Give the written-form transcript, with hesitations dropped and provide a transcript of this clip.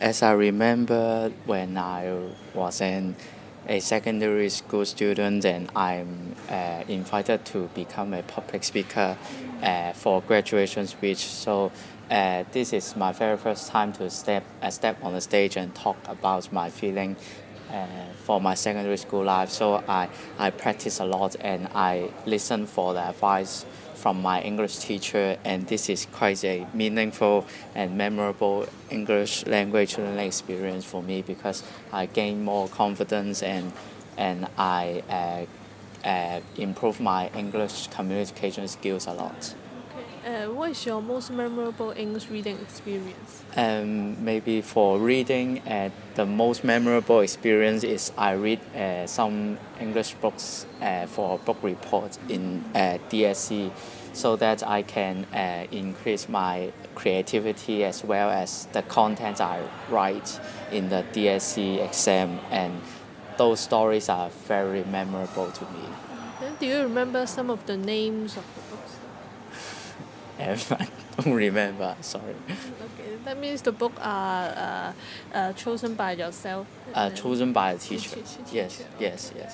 As I remember when I was a secondary school student and I'm invited to become a public speaker for graduation speech. So this is my very first time to step on the stage and talk about my feeling for my secondary school life. So I practice a lot and I listen for the advice from my English teacher, and this is quite a meaningful and memorable English language learning experience for me because I gain more confidence and I improve my English communication skills a lot. What is your most memorable English reading experience? Maybe for reading, the most memorable experience is I read some English books for book report in DSC so that I can increase my creativity as well as the content I write in the DSC exam, and those stories are very memorable to me. Then do you remember some of the names of the books? I don't remember, sorry. Okay, that means the book are chosen by yourself. Chosen by a teacher. Teacher. Yes, yes, yes.